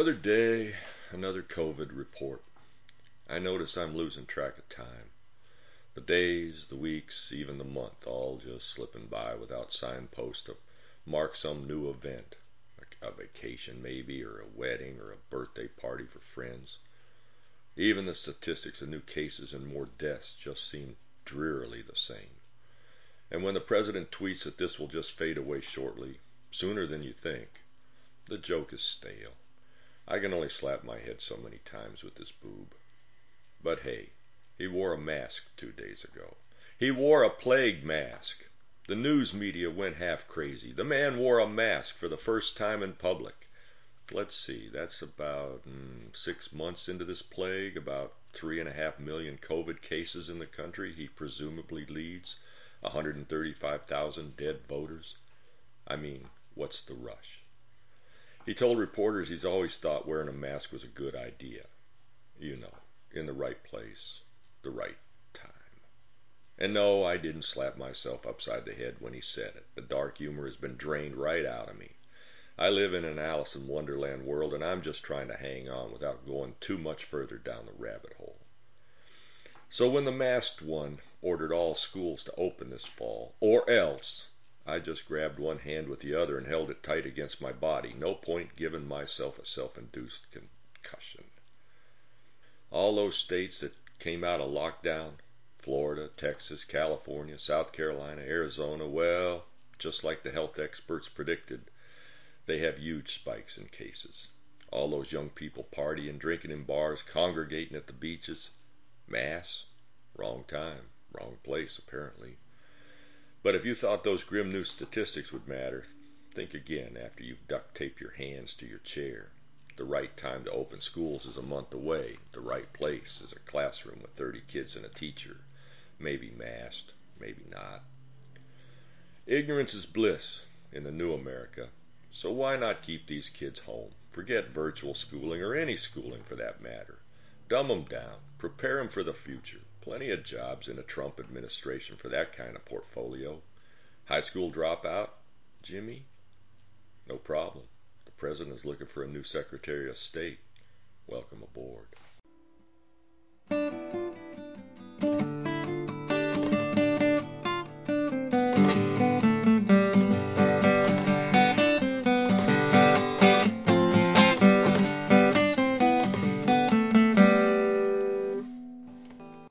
Another day, another COVID report. I notice I'm losing track of time. The days, the weeks, even the month, all just slipping by without signposts to mark some new event. Like a vacation maybe, or a wedding, or a birthday party for friends. Even the statistics of new cases and more deaths just seem drearily the same. And when the president tweets that this will just fade away shortly, sooner than you think, the joke is stale. I can only slap my head so many times with this boob. But hey, he wore a mask 2 days ago. He wore a plague mask. The news media went half crazy. The man wore a mask for the first time in public. Let's see, that's about 6 months into this plague, about 3.5 million COVID cases in the country. He presumably leads 135,000 dead voters. I mean, what's the rush? He told reporters he's always thought wearing a mask was a good idea. You know, in the right place, the right time. And no, I didn't slap myself upside the head when he said it. The dark humor has been drained right out of me. I live in an Alice in Wonderland world, and I'm just trying to hang on without going too much further down the rabbit hole. So when the masked one ordered all schools to open this fall, or else, I just grabbed one hand with the other and held it tight against my body. No point giving myself a self-induced concussion. All those states that came out of lockdown, Florida, Texas, California, South Carolina, Arizona, well, just like the health experts predicted, they have huge spikes in cases. All those young people partying, drinking in bars, congregating at the beaches. Mass? Wrong time, wrong place, apparently. But if you thought those grim new statistics would matter, think again after you've duct taped your hands to your chair. The right time to open schools is a month away. The right place is a classroom with 30 kids and a teacher. Maybe masked, maybe not. Ignorance is bliss in the new America. So why not keep these kids home? Forget virtual schooling, or any schooling for that matter. Dumb them down. Prepare them for the future. Plenty of jobs in a Trump administration for that kind of portfolio. High school dropout? Jimmy? No problem. The president is looking for a new Secretary of State. Welcome aboard.